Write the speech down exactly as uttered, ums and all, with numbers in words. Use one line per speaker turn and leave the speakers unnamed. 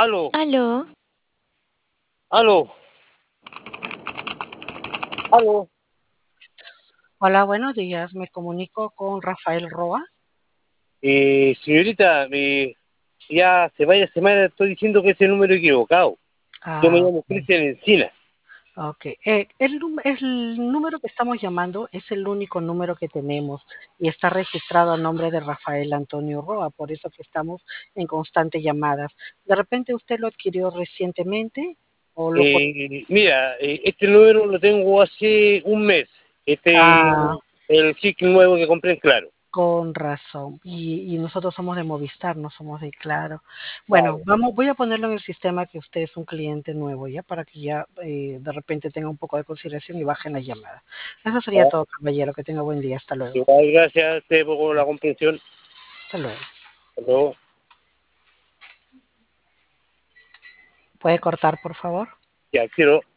Aló,
Aló,
aló, aló.
Hola, buenos días. Me comunico con Rafael Roa.
Eh, señorita, eh, ya hace varias semanas estoy diciendo que ese número equivocado. Yo me
Ah,
llamo Cristian Encina.
ok. Eh, el, num- el número que estamos llamando es el único número que tenemos y está registrado a nombre de Rafael Antonio Roa, por eso que estamos en constantes llamadas. ¿De repente usted lo adquirió recientemente o lo... co-
Eh, mira, eh, este número lo tengo hace un mes. Este
Ah,
el chip nuevo que compré en Claro.
con razón. Y, y nosotros somos de Movistar, no somos de Claro. Bueno,
Claro.
vamos, voy a ponerlo en el sistema que usted es un cliente nuevo, ya para que ya eh, de repente tenga un poco de consideración y bajen las llamadas. Eso sería
¿No?
todo, caballero. Que tenga buen día. Hasta luego.
Igual, gracias a usted por la comprensión.
Hasta luego.
Hasta luego.
¿Puede cortar, por favor?
Ya quiero